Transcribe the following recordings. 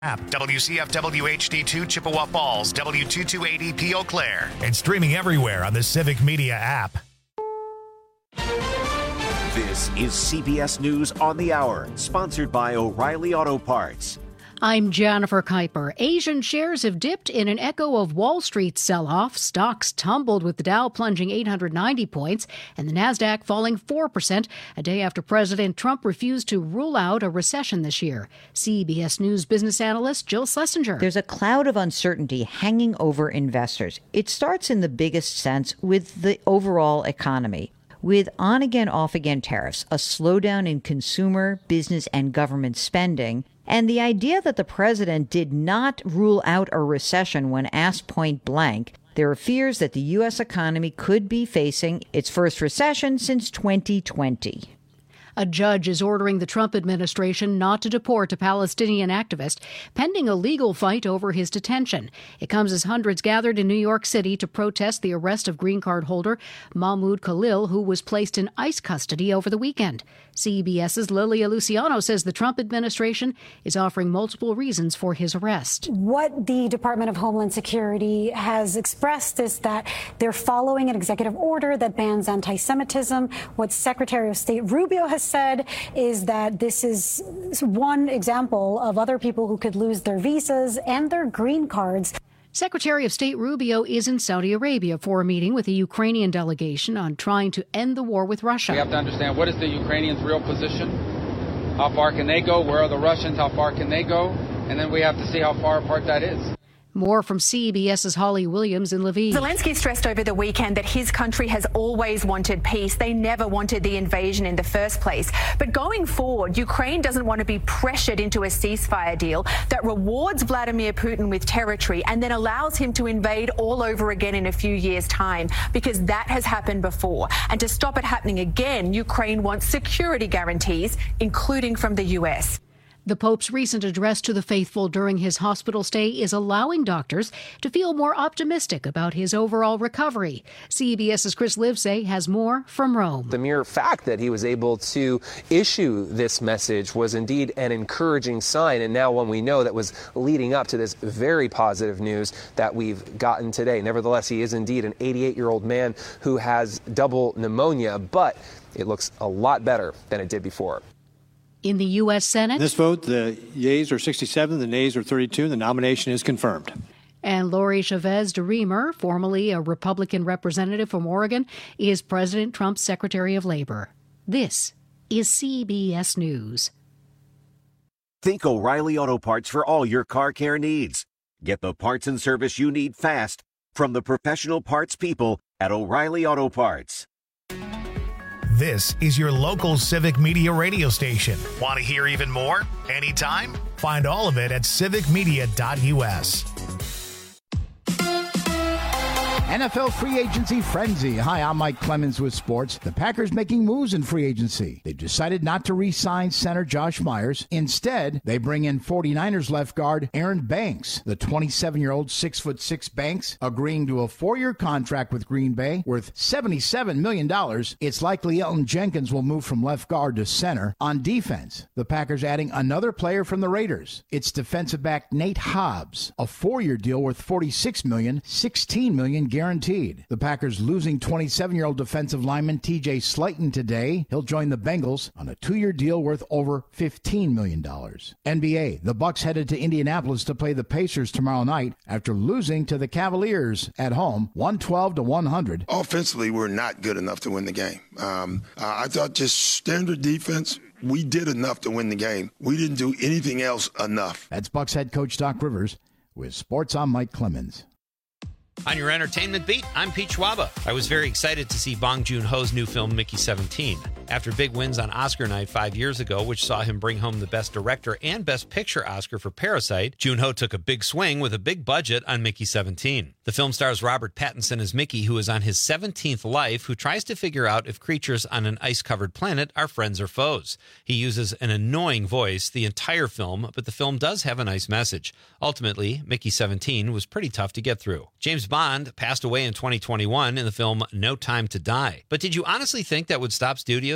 App WCFW HD2 Chippewa Falls, W2280P Eau Claire, and streaming everywhere on the Civic Media app. This is CBS News on the Hour, sponsored by O'Reilly Auto Parts. I'm Jennifer Kuiper. Asian shares have dipped in an echo of Wall Street's sell-off. Stocks tumbled with the Dow plunging 890 points and the Nasdaq falling 4%, a day after President Trump refused to rule out a recession this year. CBS News business analyst Jill Schlesinger. There's a cloud of uncertainty hanging over investors. It starts in the biggest sense with the overall economy. With on-again, off-again tariffs, a slowdown in consumer, business, and government spending, and the idea that the president did not rule out a recession when asked point blank, there are fears that the U.S. economy could be facing its first recession since 2020. A judge is ordering the Trump administration not to deport a Palestinian activist, pending a legal fight over his detention. It comes as hundreds gathered in New York City to protest the arrest of green card holder Mahmoud Khalil, who was placed in ICE custody over the weekend. CBS's Lilia Luciano says the Trump administration is offering multiple reasons for his arrest. What the Department of Homeland Security has expressed is that they're following an executive order that bans anti-Semitism. What Secretary of State Rubio has said is that this is one example of other people who could lose their visas and their green cards. Secretary of State Rubio is in Saudi Arabia for a meeting with the Ukrainian delegation on trying to end the war with Russia. We have to understand, what is the Ukrainians' real position? How far can they go? Where are the Russians? How far can they go? And then we have to see how far apart that is. More from CBS's Holly Williams in Lviv. Zelensky stressed over the weekend that his country has always wanted peace. They never wanted the invasion in the first place. But going forward, Ukraine doesn't want to be pressured into a ceasefire deal that rewards Vladimir Putin with territory and then allows him to invade all over again in a few years' time, because that has happened before. And to stop it happening again, Ukraine wants security guarantees, including from the U.S. The Pope's recent address to the faithful during his hospital stay is allowing doctors to feel more optimistic about his overall recovery. CBS's Chris Livesay has more from Rome. The mere fact that he was able to issue this message was indeed an encouraging sign, and now one we know that was leading up to this very positive news that we've gotten today. Nevertheless, he is indeed an 88-year-old man who has double pneumonia, but it looks a lot better than it did before. In the U.S. Senate, this vote, the yeas are 67, the nays are 32. The nomination is confirmed. And Lori Chavez de Reamer, formerly a Republican representative from Oregon, is President Trump's Secretary of Labor. This is CBS News. Think O'Reilly Auto Parts for all your car care needs. Get the parts and service you need fast from the professional parts people at O'Reilly Auto Parts. This is your local Civic Media radio station. Want to hear even more? Anytime? Find all of it at civicmedia.us. NFL free agency frenzy. Hi, I'm Mike Clemens with sports. The Packers making moves in free agency. They've decided not to re-sign center Josh Myers. Instead, they bring in 49ers left guard Aaron Banks. The 27-year-old 6'6" Banks agreeing to a 4-year contract with Green Bay worth $77 million. It's likely Elton Jenkins will move from left guard to center. On defense, the Packers adding another player from the Raiders. It's defensive back Nate Hobbs, a 4-year deal worth $46 million, $16 million guaranteed. The Packers losing 27-year-old defensive lineman T.J. Slayton today. He'll join the Bengals on a 2-year deal worth over $15 million. NBA, the Bucks headed to Indianapolis to play the Pacers tomorrow night after losing to the Cavaliers at home, 112-100. Offensively, we're not good enough to win the game. I thought just standard defense, we did enough to win the game. We didn't do anything else enough. That's Bucks head coach Doc Rivers. With sports, I'm Mike Clemens. On your entertainment beat, I'm Pete Schwaba. I was very excited to see Bong Joon-ho's new film, Mickey 17. After big wins on Oscar night 5 years ago, which saw him bring home the Best Director and Best Picture Oscar for Parasite, Joon-ho took a big swing with a big budget on Mickey 17. The film stars Robert Pattinson as Mickey, who is on his 17th life, who tries to figure out if creatures on an ice-covered planet are friends or foes. He uses an annoying voice the entire film, but the film does have a nice message. Ultimately, Mickey 17 was pretty tough to get through. James Bond passed away in 2021 in the film No Time to Die. But did you honestly think that would stop studios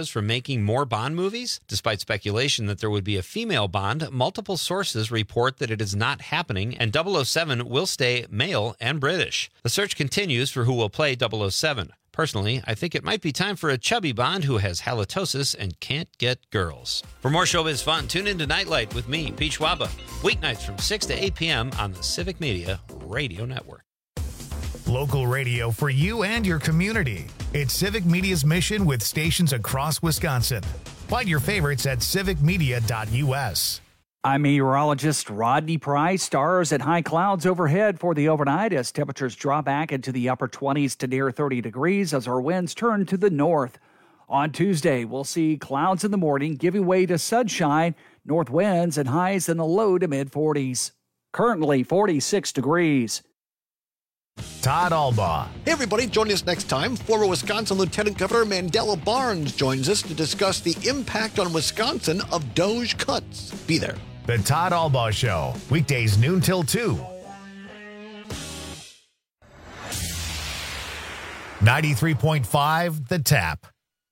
studios from making more Bond movies? Despite speculation that there would be a female Bond, multiple sources report that it is not happening, and 007 will stay male and British. The search continues for who will play 007. Personally, I think it might be time for a chubby Bond who has halitosis and can't get girls. For more showbiz fun, tune into Nightlight with me, Pete Schwaba, weeknights from 6 to 8 p.m. on the Civic Media Radio Network. Local radio for you and your community. It's Civic Media's mission with stations across Wisconsin. Find your favorites at civicmedia.us. I'm meteorologist Rodney Price. Stars and high clouds overhead for the overnight as temperatures drop back into the upper 20s to near 30 degrees as our winds turn to the north. On Tuesday, we'll see clouds in the morning giving way to sunshine, north winds, and highs in the low to mid 40s. Currently 46 degrees. Todd Albaugh. Hey everybody, join us next time. Former Wisconsin Lieutenant Governor Mandela Barnes joins us to discuss the impact on Wisconsin of DOGE cuts. Be there. The Todd Albaugh Show, weekdays noon till 2. 93.5 The Tap.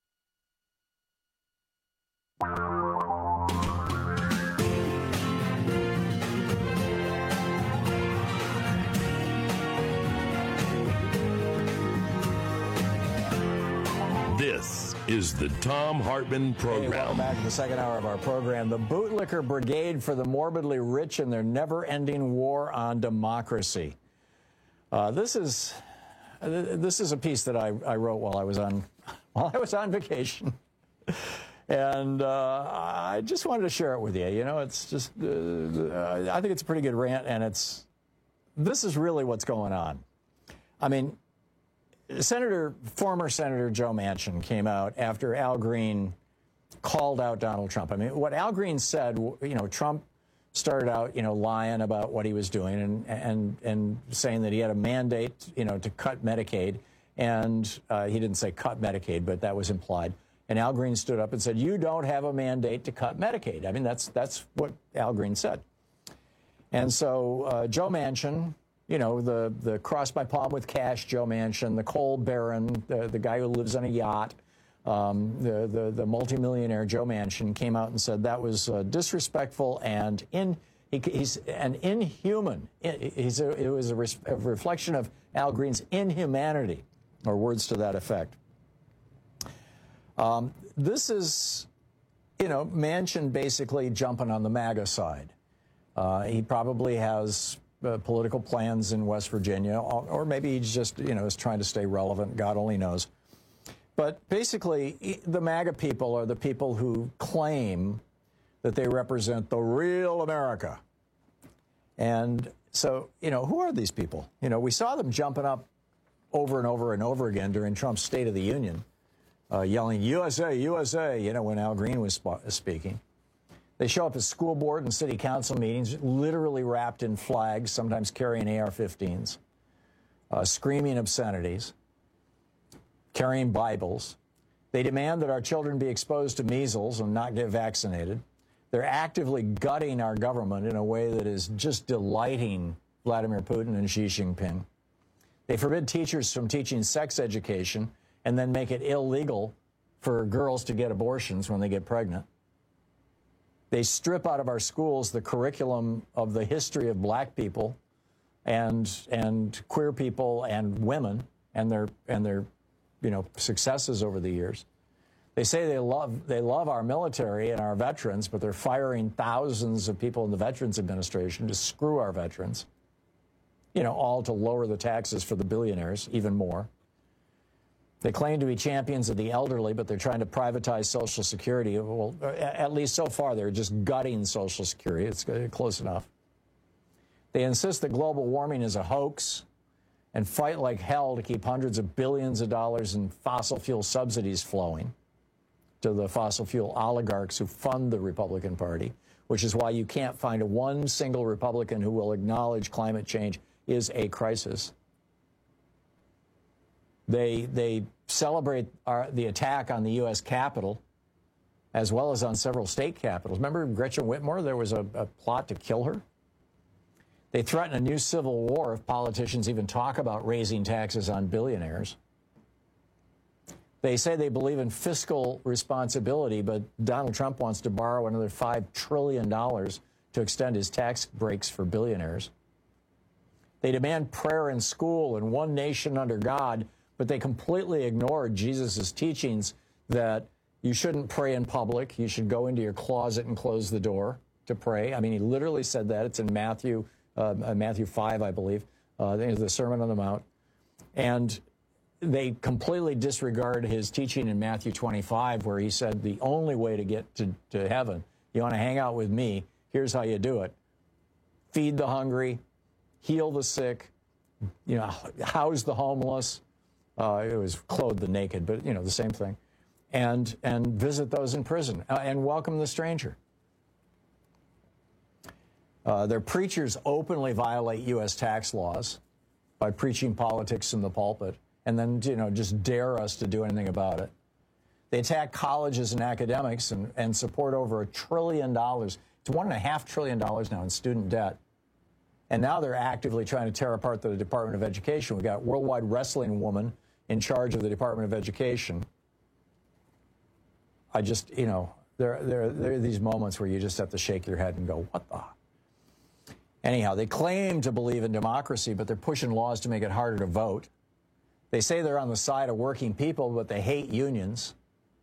This is the Thom Hartmann Program. Hey, welcome back to the second hour of our program. The Bootlicker Brigade for the Morbidly Rich and their never-ending war on democracy. This is a piece that I wrote while I was on vacation, and I just wanted to share it with you. You know, it's just I think it's a pretty good rant, and this is really what's going on. I mean, former Senator Joe Manchin came out after Al Green called out Donald Trump. I mean, what Al Green said, you know, Trump started out, you know, lying about what he was doing and saying that he had a mandate, you know, to cut Medicaid. And he didn't say cut Medicaid, but that was implied. And Al Green stood up and said, you don't have a mandate to cut Medicaid. I mean, that's what Al Green said. And so Joe Manchin, you know, the cross my palm with cash Joe Manchin, the coal baron, the guy who lives on a yacht, the multimillionaire Joe Manchin came out and said that was disrespectful and he's an inhuman. It was a reflection of Al Green's inhumanity, or words to that effect. This is, you know, Manchin basically jumping on the MAGA side. He probably has political plans in West Virginia, or maybe he's just, you know, is trying to stay relevant. God only knows. But basically, the MAGA people are the people who claim that they represent the real America. And so, you know, who are these people? You know, we saw them jumping up over and over and over again during Trump's State of the Union, yelling, USA, USA, you know, when Al Green was speaking. They show up at school board and city council meetings, literally wrapped in flags, sometimes carrying AR-15s, screaming obscenities, carrying Bibles. They demand that our children be exposed to measles and not get vaccinated. They're actively gutting our government in a way that is just delighting Vladimir Putin and Xi Jinping. They forbid teachers from teaching sex education and then make it illegal for girls to get abortions when they get pregnant. They strip out of our schools the curriculum of the history of black people and queer people and women and their you know, successes over the years. They say they love our military and our veterans, but they're firing thousands of people in the Veterans Administration to screw our veterans. You know, all to lower the taxes for the billionaires even more. They claim to be champions of the elderly, but they're trying to privatize Social Security. Well, at least so far, they're just gutting Social Security. It's close enough. They insist that global warming is a hoax and fight like hell to keep hundreds of billions of dollars in fossil fuel subsidies flowing to the fossil fuel oligarchs who fund the Republican Party, which is why you can't find one single Republican who will acknowledge climate change is a crisis. They celebrate the attack on the U.S. Capitol, as well as on several state capitals. Remember Gretchen Whitmer? There was a plot to kill her. They threaten a new civil war if politicians even talk about raising taxes on billionaires. They say they believe in fiscal responsibility, but Donald Trump wants to borrow another $5 trillion to extend his tax breaks for billionaires. They demand prayer in school and one nation under God, but they completely ignored Jesus' teachings that you shouldn't pray in public. You should go into your closet and close the door to pray. I mean, he literally said that. It's in Matthew 5, I believe, the Sermon on the Mount. And they completely disregard his teaching in Matthew 25, where he said the only way to get to heaven, you want to hang out with me, here's how you do it. Feed the hungry, heal the sick, house the homeless. It was clothe the naked, but, the same thing. And visit those in prison and welcome the stranger. Their preachers openly violate U.S. tax laws by preaching politics in the pulpit and then, just dare us to do anything about it. They attack colleges and academics and support over $1 trillion. It's $1.5 trillion now in student debt. And now they're actively trying to tear apart the Department of Education. We've got Worldwide Wrestling woman in charge of the Department of Education. I just, there are these moments where you just have to shake your head and go, what the? Anyhow, they claim to believe in democracy, but they're pushing laws to make it harder to vote. They say they're on the side of working people, but they hate unions.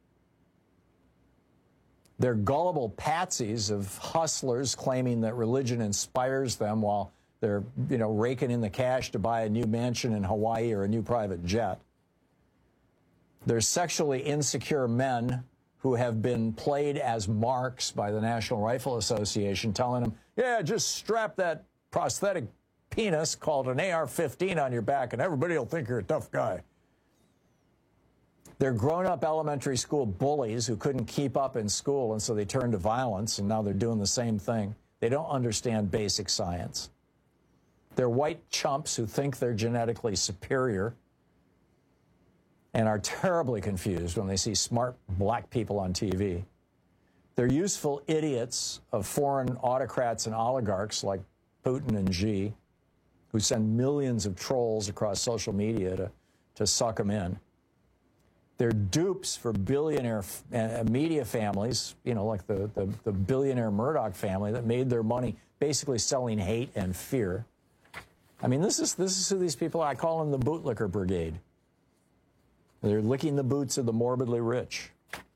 They're gullible patsies of hustlers claiming that religion inspires them while they're, raking in the cash to buy a new mansion in Hawaii or a new private jet. They're sexually insecure men who have been played as marks by the National Rifle Association, telling them, yeah, just strap that prosthetic penis called an AR-15 on your back and everybody will think you're a tough guy. They're grown-up elementary school bullies who couldn't keep up in school, and so they turned to violence, and now they're doing the same thing. They don't understand basic science. They're white chumps who think they're genetically superior and are terribly confused when they see smart black people on TV. They're useful idiots of foreign autocrats and oligarchs like Putin and Xi, who send millions of trolls across social media to suck them in. They're dupes for billionaire media families, like the billionaire Murdoch family that made their money basically selling hate and fear. I mean, this is who these people are. I call them the bootlicker brigade. They're licking the boots of the morbidly rich.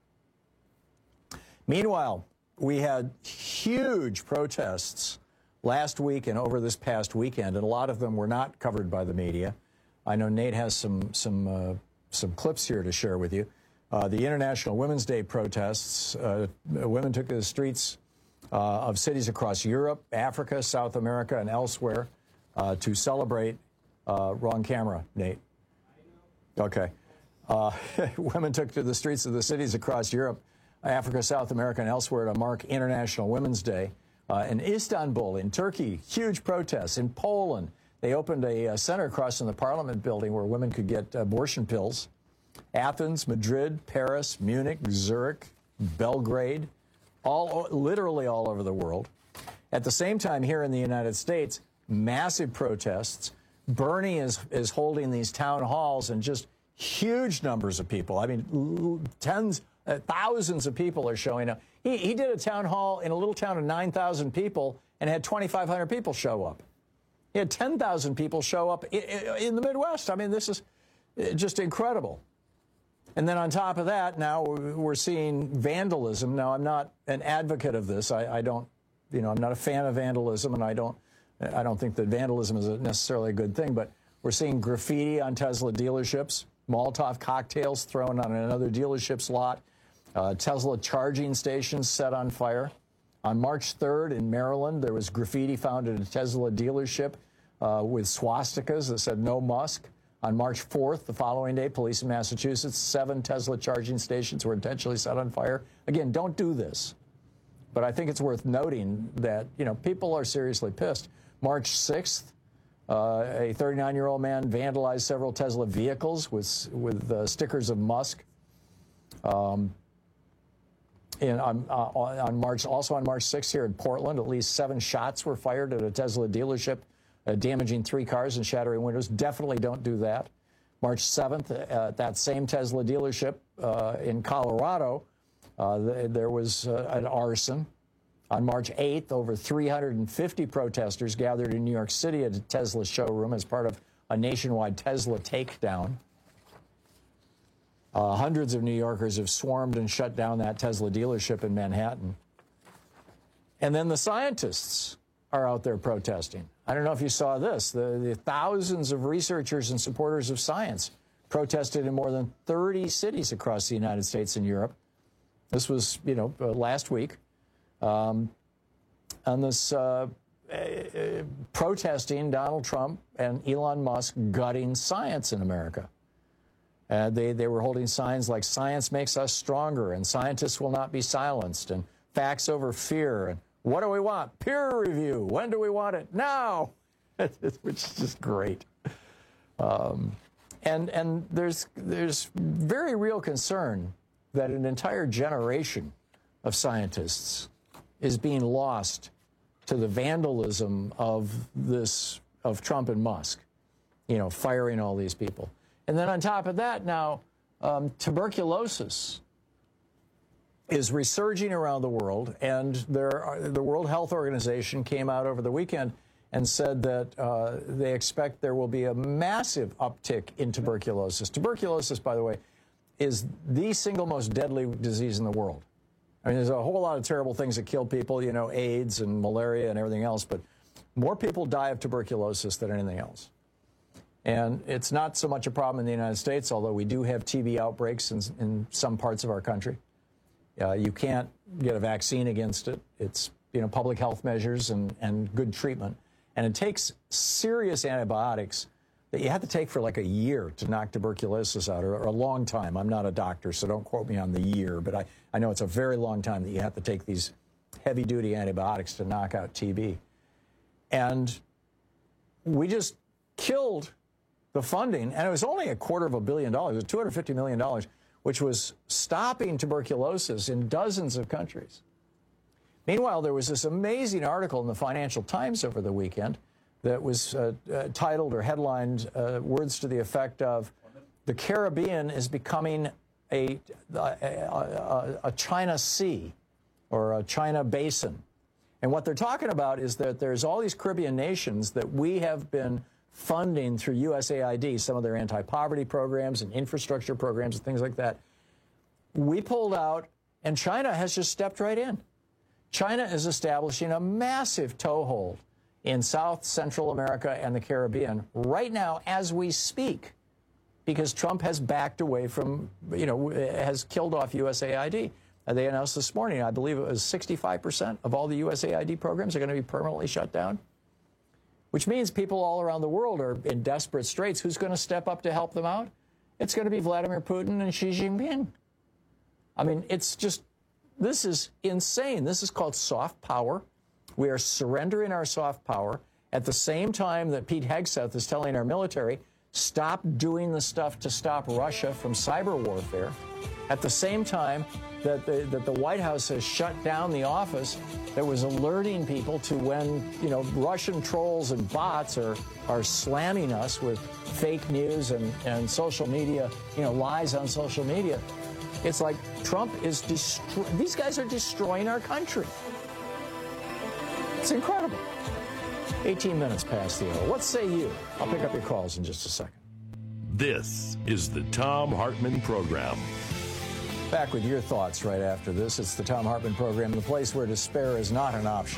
Meanwhile, we had huge protests last week and over this past weekend, and a lot of them were not covered by the media. I know Nate has some clips here to share with you. The International Women's Day protests, women took to the streets of cities across Europe, Africa, South America, and elsewhere to celebrate. Wrong camera, Nate. Okay. Women took to the streets of the cities across Europe, Africa, South America, and elsewhere to mark International Women's Day. In Istanbul, in Turkey, huge protests. In Poland, they opened a center across from the Parliament building where women could get abortion pills. Athens, Madrid, Paris, Munich, Zurich, Belgrade, literally all over the world. At the same time, here in the United States, massive protests. Bernie is holding these town halls and just huge numbers of people. I mean, thousands of people are showing up. He did a town hall in a little town of 9,000 people and had 2,500 people show up. He had 10,000 people show up in the Midwest. I mean, this is just incredible. And then on top of that, now we're seeing vandalism. Now, I'm not an advocate of this. I don't, I'm not a fan of vandalism, and I don't think that vandalism is necessarily a good thing. But we're seeing graffiti on Tesla dealerships, Molotov cocktails thrown on another dealership's lot, Tesla charging stations set on fire. On March 3rd in Maryland, there was graffiti found at a Tesla dealership with swastikas that said "No Musk." On March 4th, the following day, police in Massachusetts, 7 Tesla charging stations were intentionally set on fire. Again, don't do this. But I think it's worth noting that, people are seriously pissed. March 6th, a 39-year-old man vandalized several Tesla vehicles with stickers of Musk. On March 6th here in Portland, at least 7 shots were fired at a Tesla dealership, damaging 3 cars and shattering windows. Definitely don't do that. March 7th, at that same Tesla dealership in Colorado, there was an arson. On March 8th, over 350 protesters gathered in New York City at a Tesla showroom as part of a nationwide Tesla takedown. Hundreds of New Yorkers have swarmed and shut down that Tesla dealership in Manhattan. And then the scientists are out there protesting. I don't know if you saw this. The thousands of researchers and supporters of science protested in more than 30 cities across the United States and Europe. This was, last week. On this protesting Donald Trump and Elon Musk gutting science in America. They were holding signs like "Science makes us stronger," and "Scientists will not be silenced," and "Facts over fear," and "What do we want? Peer review. When do we want it? Now," which is just great. And there's very real concern that an entire generation of scientists is being lost to the vandalism of Trump and Musk, firing all these people. And then on top of that, now tuberculosis is resurging around the world, and the World Health Organization came out over the weekend and said that they expect there will be a massive uptick in tuberculosis. Tuberculosis, by the way, is the single most deadly disease in the world. I mean, there's a whole lot of terrible things that kill people, AIDS and malaria and everything else, but more people die of tuberculosis than anything else. And it's not so much a problem in the United States, although we do have TB outbreaks in some parts of our country. You can't get a vaccine against it. It's, public health measures and good treatment. And it takes serious antibiotics that you have to take for like a year to knock tuberculosis out, or a long time. I'm not a doctor, so don't quote me on the year, but I know it's a very long time that you have to take these heavy-duty antibiotics to knock out TB. And we just killed the funding, and it was only $250 million. It was $250 million, which was stopping tuberculosis in dozens of countries. Meanwhile, there was this amazing article in the Financial Times over the weekend that was titled or headlined words to the effect of, "The Caribbean is becoming a China Sea or a China Basin." And what they're talking about is that there's all these Caribbean nations that we have been funding through USAID, some of their anti-poverty programs and infrastructure programs and things like that. We pulled out, and China has just stepped right in. China is establishing a massive toehold in South Central America and the Caribbean right now as we speak, because Trump has backed away from, has killed off USAID. They announced this morning, I believe it was 65% of all the USAID programs are going to be permanently shut down, which means people all around the world are in desperate straits. Who's going to step up to help them out? It's going to be Vladimir Putin and Xi Jinping. I mean, this is insane. This is called soft power. We are surrendering our soft power at the same time that Pete Hegseth is telling our military, stop doing the stuff to stop Russia from cyber warfare. At the same time that the White House has shut down the office that was alerting people to when, Russian trolls and bots are slamming us with fake news and social media, lies on social media. It's like Trump is these guys are destroying our country. It's incredible. 18 minutes past the hour. What say you? I'll pick up your calls in just a second. This is the Thom Hartmann Program. Back with your thoughts right after this. It's the Thom Hartmann Program, the place where despair is not an option.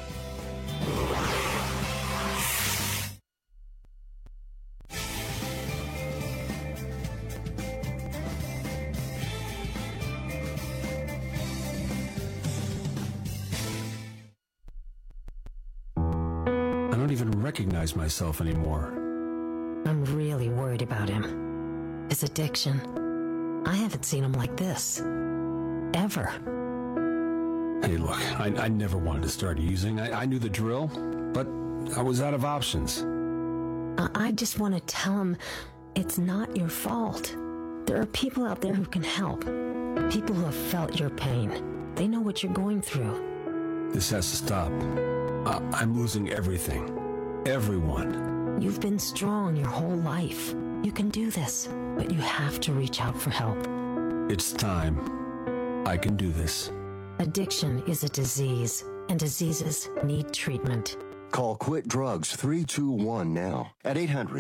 I don't even recognize myself anymore. I'm really worried about him. His addiction. I haven't seen him like this. Ever. Hey, look, I never wanted to start using. I knew the drill, but I was out of options. I just want to tell him it's not your fault. There are people out there who can help. People who have felt your pain. They know what you're going through. This has to stop. I'm losing everything. Everyone. You've been strong your whole life. You can do this, but you have to reach out for help. It's time. I can do this. Addiction is a disease, and diseases need treatment. Call Quit Drugs 321 now at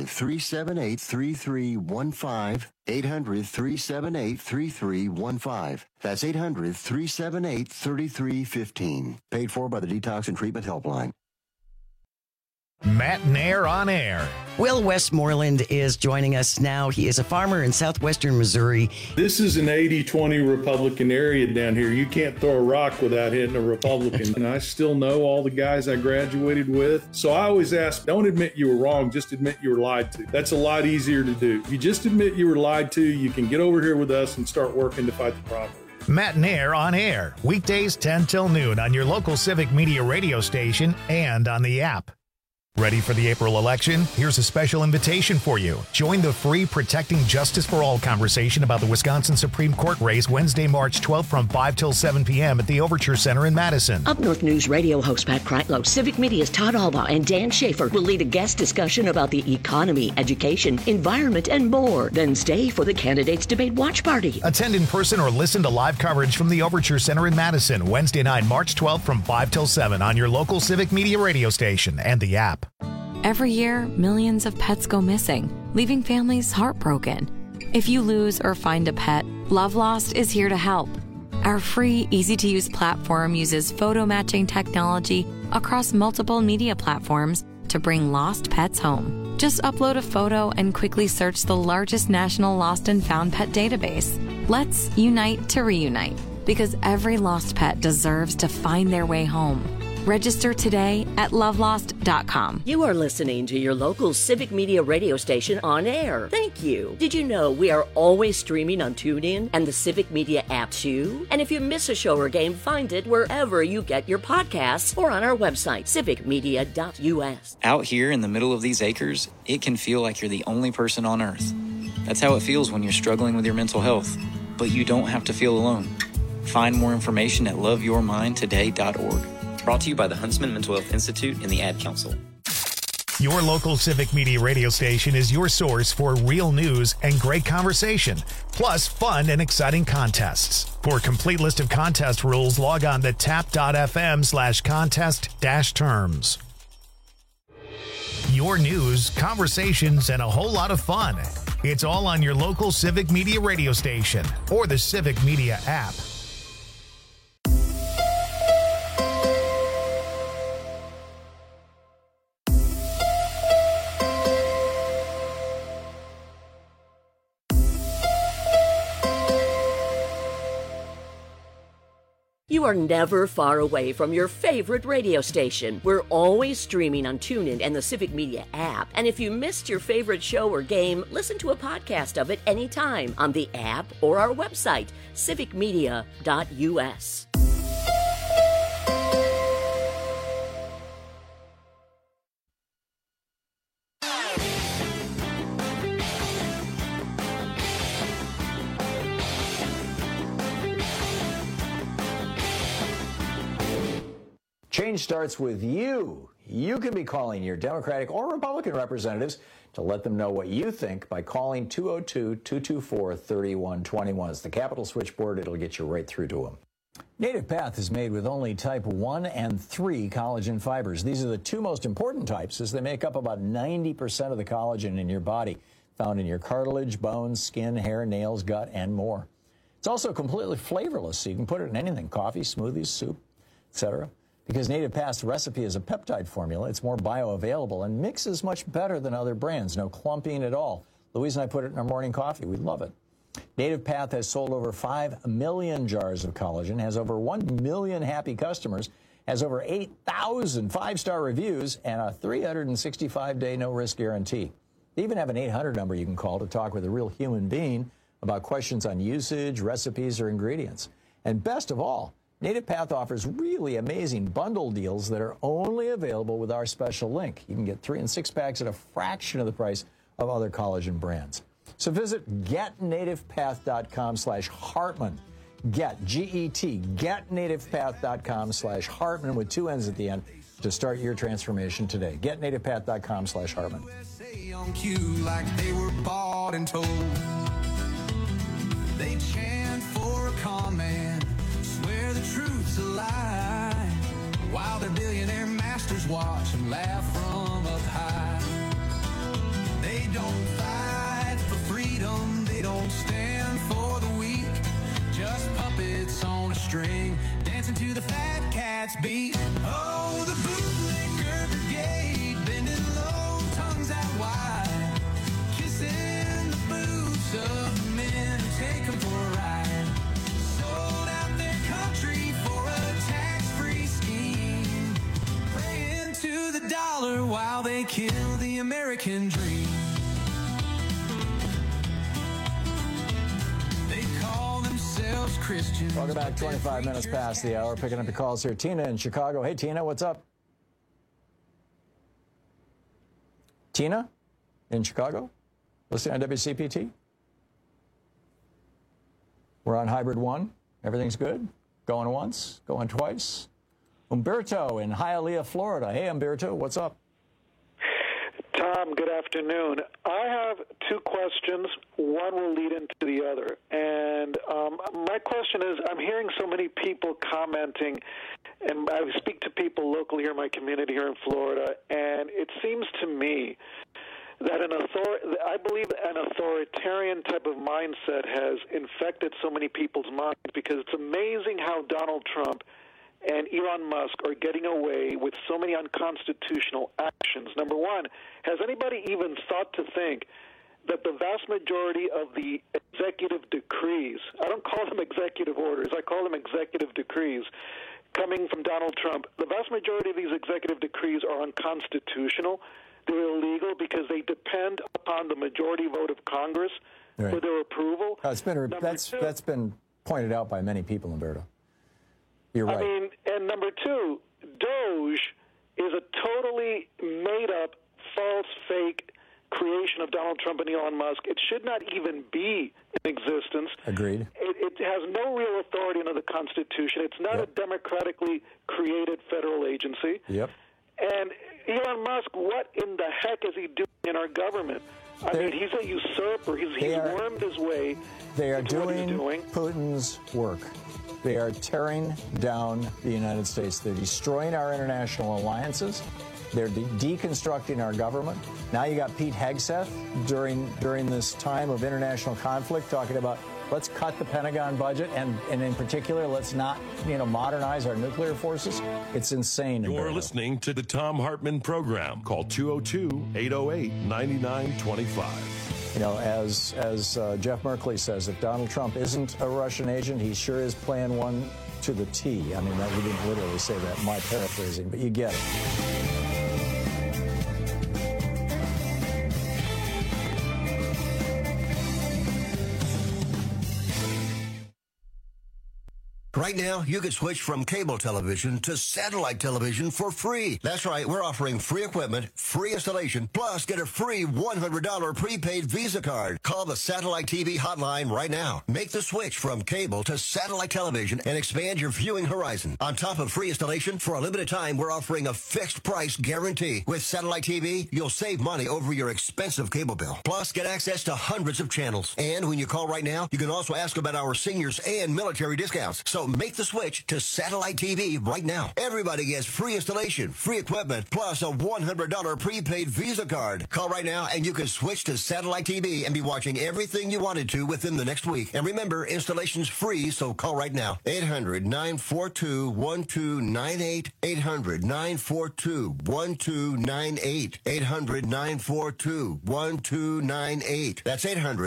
800-378-3315. 800-378-3315. That's 800-378-3315. Paid for by the Detox and Treatment Helpline. Matt Nair on air. Will Westmoreland is joining us now. He is a farmer in southwestern Missouri. This is an 80-20 Republican area down here. You can't throw a rock without hitting a Republican. And I still know all the guys I graduated with. So I always ask, don't admit you were wrong, just admit you were lied to. That's a lot easier to do. If you just admit you were lied to, you can get over here with us and start working to fight the problem. Matt Nair on air. Weekdays 10 till noon on your local Civic Media radio station and on the app. Ready for the April election? Here's a special invitation for you. Join the free Protecting Justice for All conversation about the Wisconsin Supreme Court race Wednesday, March 12th from 5 till 7 p.m. at the Overture Center in Madison. Up North News radio host Pat Kreitlow, Civic Media's Todd Alba, and Dan Schaefer will lead a guest discussion about the economy, education, environment, and more. Then stay for the Candidates Debate Watch Party. Attend in person or listen to live coverage from the Overture Center in Madison, Wednesday night, March 12th from 5 till 7 on your local Civic Media radio station and the app. Every year, millions of pets go missing, leaving families heartbroken. If you lose or find a pet, Love Lost is here to help. Our free, easy-to-use platform uses photo matching technology across multiple media platforms to bring lost pets home. Just upload a photo and quickly search the largest national lost and found pet database. Let's unite to reunite, because every lost pet deserves to find their way home. Register today at lovelost.com. You are listening to your local Civic Media radio station on air. Thank you. Did you know we are always streaming on TuneIn and the Civic Media app too? And if you miss a show or game, find it wherever you get your podcasts or on our website, civicmedia.us. Out here in the middle of these acres, it can feel like you're the only person on earth. That's how it feels when you're struggling with your mental health. But you don't have to feel alone. Find more information at loveyourmindtoday.org. Brought to you by the Huntsman Mental Health Institute and the Ad Council. Your local Civic Media radio station is your source for real news and great conversation, plus fun and exciting contests. For a complete list of contest rules, log on to tap.fm/contest-terms. Your news, conversations, and a whole lot of fun. It's all on your local Civic Media radio station or the Civic Media app. You are never far away from your favorite radio station. We're always streaming on TuneIn and the Civic Media app. And if you missed your favorite show or game, listen to a podcast of it anytime on the app or our website, civicmedia.us. Change starts with you. You can be calling your Democratic or Republican representatives to let them know what you think by calling 202-224-3121. It's the Capitol switchboard. It'll get you right through to them. Native Path is made with only type 1 and 3 collagen fibers. These are the two most important types, as they make up about 90% of the collagen in your body, found in your cartilage, bones, skin, hair, nails, gut, and more. It's also completely flavorless, so you can put it in anything: coffee, smoothies, soup, etc. Because Native Path's recipe is a peptide formula, it's more bioavailable and mixes much better than other brands. No clumping at all. Louise and I put it in our morning coffee. We love it. Native Path has sold over 5 million jars of collagen, has over 1 million happy customers, has over 8,000 5-star reviews, and a 365-day no-risk guarantee. They even have an 800 number you can call to talk with a real human being about questions on usage, recipes, or ingredients. And best of all, Native Path offers really amazing bundle deals that are only available with our special link. You can get 3 and 6 packs at a fraction of the price of other collagen brands. So visit getnativepath.com/Hartman. Get, G-E-T, getnativepath.com/Hartman with 2 N's at the end to start your transformation today. Getnativepath.com/Hartman. stay on cue like they were bought and told. They chant for a command, swear the truth's a lie, while their billionaire masters watch and laugh from up high. They don't fight for freedom, they don't stand for the weak, just puppets on a string, dancing to the fat cat's beat. Oh, the bootlicker brigade, bending low, tongues out wide, kissing the boots of men who take them for a ride. Sold out their country for a tax-free scheme, praying to the dollar while they kill the American dream. They call themselves Christians. Welcome back, 25 minutes past the hour. Picking up your calls here. Tina in Chicago. Hey, Tina, what's up? Tina in Chicago? Listening on WCPT? We're on Hybrid 1. Everything's good? Going once? Going twice? Umberto in Hialeah, Florida. Hey, Umberto, what's up? Tom, good afternoon. I have two questions. One will lead into the other. And my question is, I'm hearing so many people commenting, and I speak to people locally here in my community here in Florida, and it seems to me that I believe an authoritarian type of mindset has infected so many people's minds, because it's amazing how Donald Trump and Elon Musk are getting away with so many unconstitutional actions. Number one, has anybody even thought to think that the vast majority of the executive decrees, I don't call them executive orders, I call them executive decrees, coming from Donald Trump, the vast majority of these executive decrees are unconstitutional. They're illegal because they depend upon the majority vote of Congress for their approval. That's been pointed out by many people, Umberto. You're right. I mean, and number two, Doge is a totally made-up, false, fake creation of Donald Trump and Elon Musk. It should not even be in existence. Agreed. It has no real authority under the Constitution. It's not a democratically created federal agency. Yep. And Elon Musk, what in the heck is he doing in our government? I mean, he's a usurper. He's wormed his way. They are doing Putin's work. They are tearing down the United States. They're destroying our international alliances. They're deconstructing our government. Now you got Pete Hegseth during this time of international conflict talking about let's cut the Pentagon budget and in particular let's not modernize our nuclear forces. It's insane. You're listening to the Thom Hartmann program. Call 202-808-9925. As Jeff Merkley says, if Donald Trump isn't a Russian agent, he sure is playing one to the T. I mean, he didn't literally say that, my paraphrasing, but you get it. Right now, you can switch from cable television to satellite television for free. That's right, we're offering free equipment, free installation, plus get a free $100 prepaid Visa card. Call the Satellite TV hotline right now. Make the switch from cable to satellite television and expand your viewing horizon. On top of free installation, for a limited time, we're offering a fixed price guarantee. With Satellite TV, you'll save money over your expensive cable bill. Plus, get access to hundreds of channels. And when you call right now, you can also ask about our seniors and military discounts. So make the switch to Satellite TV right now. Everybody gets free installation, free equipment, plus a $100 prepaid Visa card. Call right now and you can switch to Satellite TV and be watching everything you wanted to within the next week. And remember, installation's free, so call right now. 800-942-1298. 800-942-1298. 800-942-1298. That's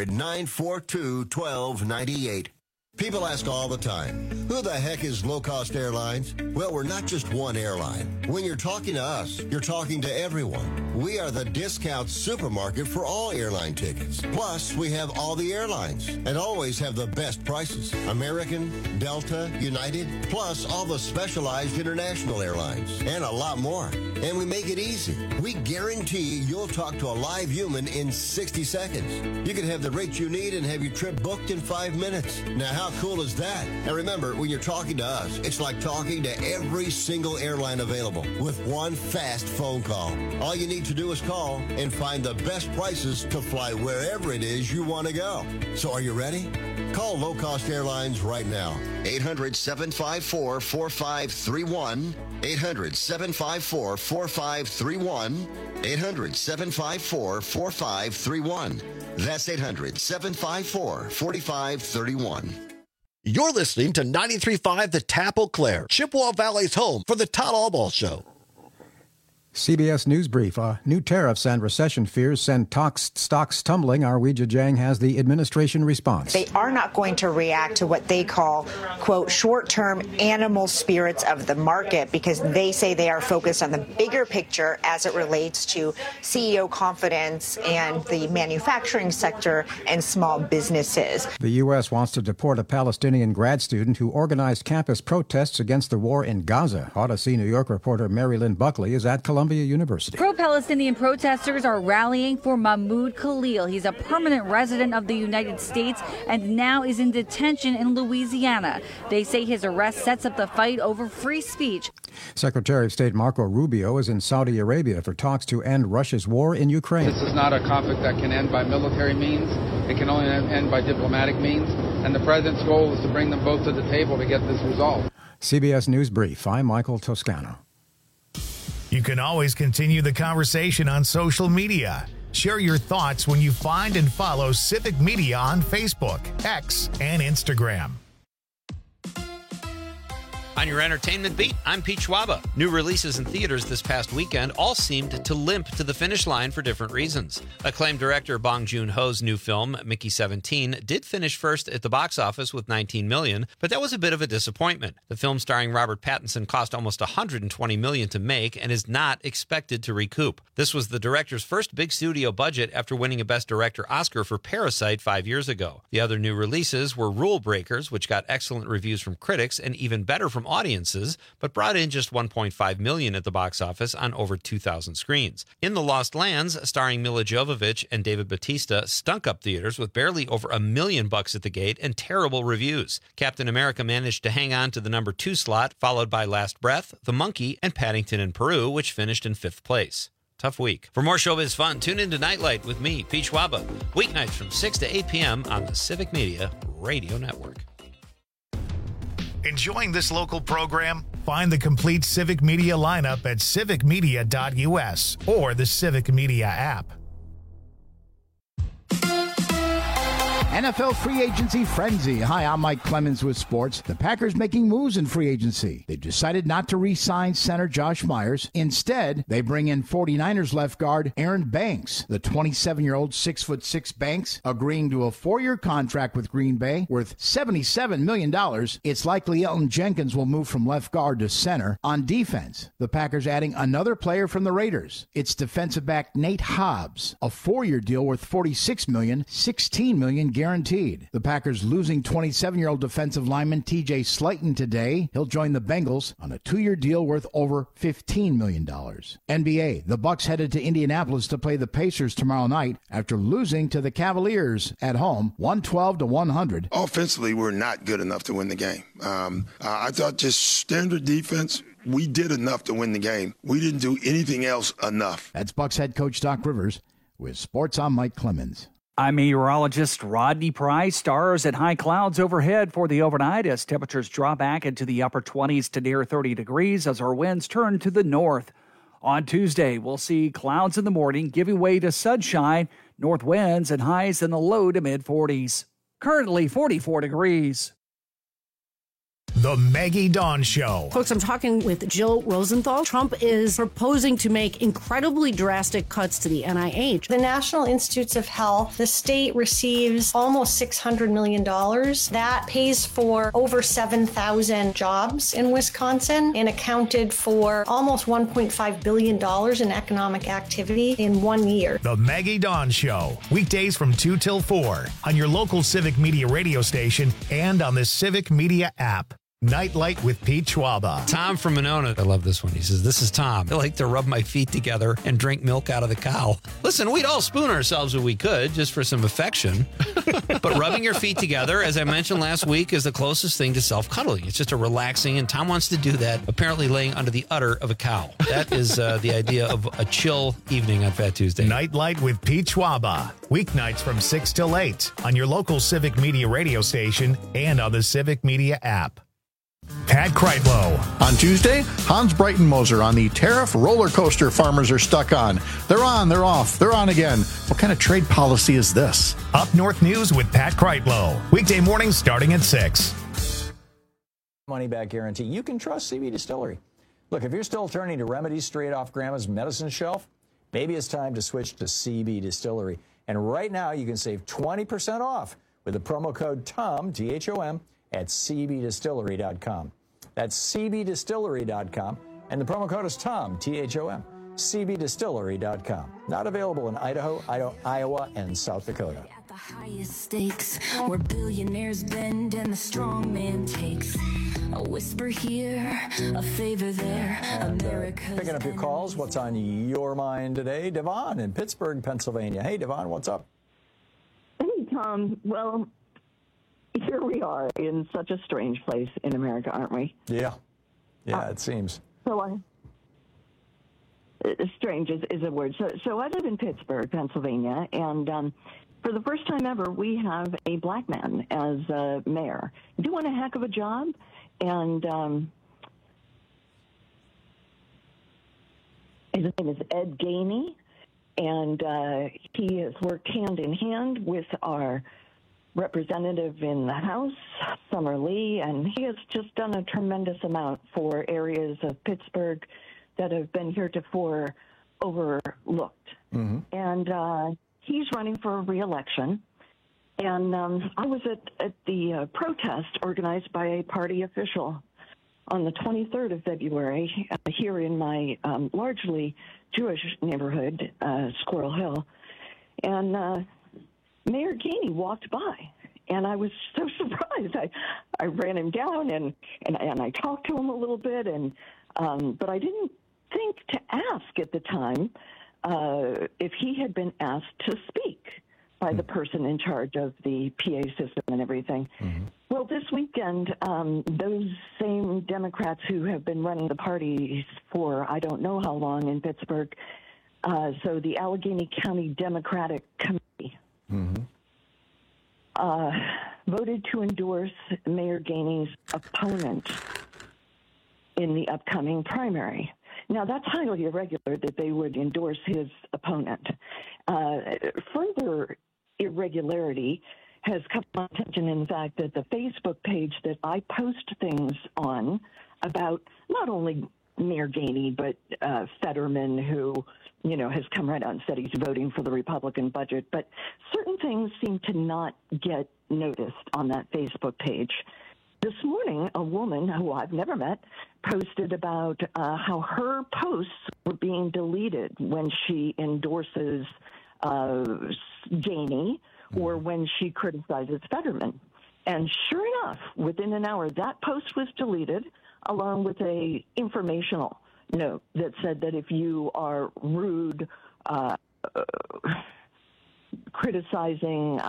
800-942-1298. People ask all the time, who the heck is Low Cost Airlines? Well, we're not just one airline. When you're talking to us, you're talking to everyone. We are the discount supermarket for all airline tickets. Plus, we have all the airlines and always have the best prices. American, Delta, United, plus all the specialized international airlines and a lot more. And we make it easy. We guarantee you'll talk to a live human in 60 seconds. You can have the rate you need and have your trip booked in 5 minutes. Now, how How cool is that? And remember, when you're talking to us, it's like talking to every single airline available with one fast phone call. All you need to do is call and find the best prices to fly wherever it is you want to go. So are you ready? Call Low Cost Airlines right now. 800-754-4531. 800-754-4531. 800-754-4531. That's 800-754-4531. You're listening to 93.5 The Tap Eau Claire, Chippewa Valley's home for the Todd Albaugh Show. CBS News Brief. New tariffs and recession fears send stocks tumbling. Our Weijia Jiang has the administration response. They are not going to react to what they call, quote, short-term animal spirits of the market, because they say they are focused on the bigger picture as it relates to CEO confidence and the manufacturing sector and small businesses. The U.S. wants to deport a Palestinian grad student who organized campus protests against the war in Gaza. Odyssey New York reporter Mary Lynn Buckley is at Columbia University. Pro-Palestinian protesters are rallying for Mahmoud Khalil. He's a permanent resident of the United States and now is in detention in Louisiana. They say his arrest sets up the fight over free speech. Secretary of State Marco Rubio is in Saudi Arabia for talks to end Russia's war in Ukraine. This is not a conflict that can end by military means. It can only end by diplomatic means. And the president's goal is to bring them both to the table to get this resolved. CBS News Brief. I'm Michael Toscano. You can always continue the conversation on social media. Share your thoughts when you find and follow Civic Media on Facebook, X, and Instagram. On your entertainment beat, I'm Pete Schwaba. New releases in theaters this past weekend all seemed to limp to the finish line for different reasons. Acclaimed director Bong Joon-ho's new film, Mickey 17, did finish first at the box office with $19 million, but that was a bit of a disappointment. The film starring Robert Pattinson cost almost $120 million to make and is not expected to recoup. This was the director's first big studio budget after winning a Best Director Oscar for Parasite 5 years ago. The other new releases were Rule Breakers, which got excellent reviews from critics and even better from audiences, but brought in just $1.5 million at the box office on over 2,000 screens. In the Lost Lands, starring Mila Jovovich and David Bautista, stunk up theaters with barely over $1 million at the gate and terrible reviews. Captain America managed to hang on to the number 2 slot, followed by Last Breath, The Monkey, and Paddington in Peru, which finished in 5th place. Tough week. For more showbiz fun, tune in to Nightlight with me, Pete Schwaba, weeknights from 6 to 8 p.m. on the Civic Media Radio Network. Enjoying this local program? Find the complete Civic Media lineup at civicmedia.us or the Civic Media app. NFL free agency frenzy. Hi, I'm Mike Clemens with sports. The Packers making moves in free agency. They've decided not to re-sign center Josh Myers. Instead, they bring in 49ers left guard Aaron Banks. The 27-year-old 6'6" Banks agreeing to a 4-year contract with Green Bay worth $77 million. It's likely Elton Jenkins will move from left guard to center. On defense, the Packers adding another player from the Raiders. It's defensive back Nate Hobbs, a 4-year deal worth $46 million, $16 million guaranteed. The Packers losing 27-year-old defensive lineman TJ Slayton today. He'll join the Bengals on a 2-year deal worth over $15 million. NBA, the Bucks headed to Indianapolis to play the Pacers tomorrow night after losing to the Cavaliers at home 112-100. Offensively, we're not good enough to win the game. I thought just standard defense, we did enough to win the game. We didn't do anything else enough. That's Bucks head coach Doc Rivers. With sports, I'm Mike Clemens. I'm meteorologist Rodney Price. Stars at high clouds overhead for the overnight as temperatures drop back into the upper 20s to near 30 degrees as our winds turn to the north. On Tuesday, we'll see clouds in the morning giving way to sunshine, north winds and highs in the low to mid 40s. Currently 44 degrees. The Maggie Dawn Show. Folks, I'm talking with Jill Rosenthal. Trump is proposing to make incredibly drastic cuts to the NIH. The National Institutes of Health, the state receives almost $600 million. That pays for over 7,000 jobs in Wisconsin and accounted for almost $1.5 billion in economic activity in 1 year. The Maggie Dawn Show. Weekdays from 2 till 4 on your local Civic Media radio station and on the Civic Media app. Nightlight with Pete Schwaba. Tom from Monona. I love this one. He says, this is Tom. I like to rub my feet together and drink milk out of the cow. Listen, we'd all spoon ourselves if we could, just for some affection. But rubbing your feet together, as I mentioned last week, is the closest thing to self-cuddling. It's just a relaxing, and Tom wants to do that, apparently laying under the udder of a cow. That is the idea of a chill evening on Fat Tuesday. Nightlight with Pete Schwaba. Weeknights from 6 till 8 on your local Civic Media radio station and on the Civic Media app. Pat Kreitlow. On Tuesday, Hans Breitenmoser on the tariff roller coaster farmers are stuck on. They're on, they're off, they're on again. What kind of trade policy is this? Up North News with Pat Kreitlow. Weekday mornings starting at 6. Money back guarantee. You can trust CB Distillery. Look, if you're still turning to remedies straight off Grandma's medicine shelf, maybe it's time to switch to CB Distillery. And right now, you can save 20% off with the promo code TOM, T-H-O-M, at cbdistillery.com. That's cbdistillery.com, and the promo code is TOM, T-H-O-M, cbdistillery.com. Not available in Idaho, Iowa, and South Dakota. At the highest stakes, where billionaires bend and the strong man takes. A whisper here, a favor there. America's Picking up your calls, what's on your mind today? Devon in Pittsburgh, Pennsylvania. Hey, Devon, what's up? Hey, Tom. Well, here we are in such a strange place in America, aren't we? Yeah, it seems. So strange is a word. So I live in Pittsburgh, Pennsylvania, and for the first time ever, we have a black man as mayor. Doing a heck of a job, and his name is Ed Gainey, and he has worked hand in hand with our representative in the House, Summer Lee, and he has just done a tremendous amount for areas of Pittsburgh that have been heretofore overlooked. Mm-hmm. And he's running for re-election. And I was at the protest organized by a party official on the 23rd of February here in my largely Jewish neighborhood, Squirrel Hill. And Mayor Gainey walked by, and I was so surprised. I ran him down and I talked to him a little bit, and but I didn't think to ask at the time if he had been asked to speak by the person in charge of the PA system and everything. Mm-hmm. Well, this weekend, those same Democrats who have been running the parties for I don't know how long in Pittsburgh, so the Allegheny County Democratic Committee, mm-hmm. Voted to endorse Mayor Gainey's opponent in the upcoming primary. Now, that's highly irregular that they would endorse his opponent. Further irregularity has come to my attention in the fact that the Facebook page that I post things on about not only Mayor Gainey, but Fetterman, who, has come right out and said he's voting for the Republican budget. But certain things seem to not get noticed on that Facebook page. This morning, a woman who I've never met posted about how her posts were being deleted when she endorses Gainey or when she criticizes Fetterman. And sure enough, within an hour, that post was deleted, along with a informational note that said that if you are rude, criticizing,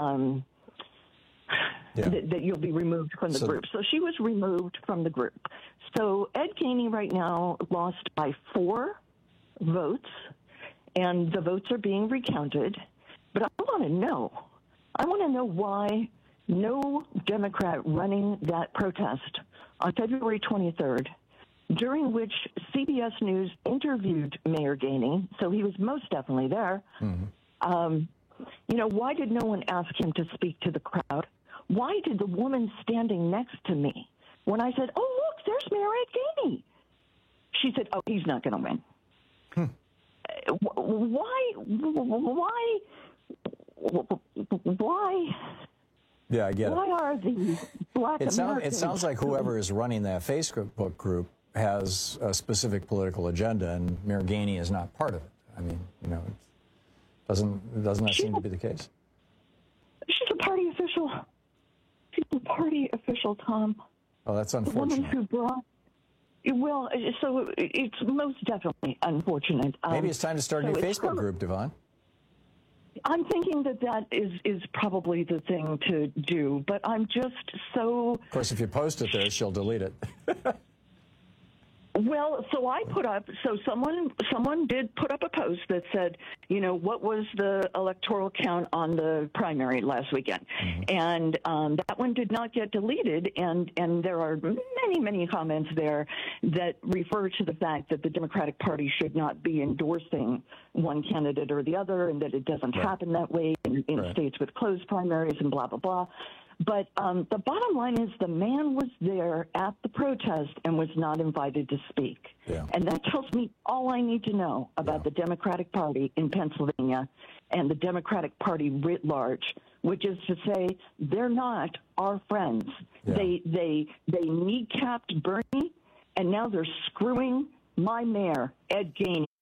that you'll be removed from the group. So she was removed from the group. So Ed Gainey right now lost by 4 votes, and the votes are being recounted. But I want to know why no Democrat running that protest on February 23rd, during which CBS News interviewed Mayor Gainey, so he was most definitely there. Mm-hmm. Why did no one ask him to speak to the crowd? Why did the woman standing next to me, when I said, "Oh, look, there's Mayor Ed Gainey," she said, "Oh, he's not going to win." Why? Yeah, I get it. Why are the black Americans? It sounds like whoever is running that Facebook group has a specific political agenda, and Mayor Gainey is not part of it. I mean, doesn't that seem to be the case? She's a party official. She's a party official, Tom. Oh, that's The woman unfortunate. who brought. Well, so it's most definitely unfortunate. Maybe it's time to start a new Facebook group, Devon. I'm thinking that is probably the thing to do, but I'm just so. Of course, if you post it there, she'll delete it. Well, so I put up, so someone did put up a post that said, you know, what was the electoral count on the primary last weekend? And that one did not get deleted, and there are many comments there that refer to the fact that the Democratic Party should not be endorsing one candidate or the other, and that it doesn't happen that way in states with closed primaries and blah, blah, blah. But the bottom line is the man was there at the protest and was not invited to speak. Yeah. And that tells me all I need to know about the Democratic Party in Pennsylvania and the Democratic Party writ large, which is to say they're not our friends. Yeah. They kneecapped Bernie, and now they're screwing my mayor, Ed Gainey.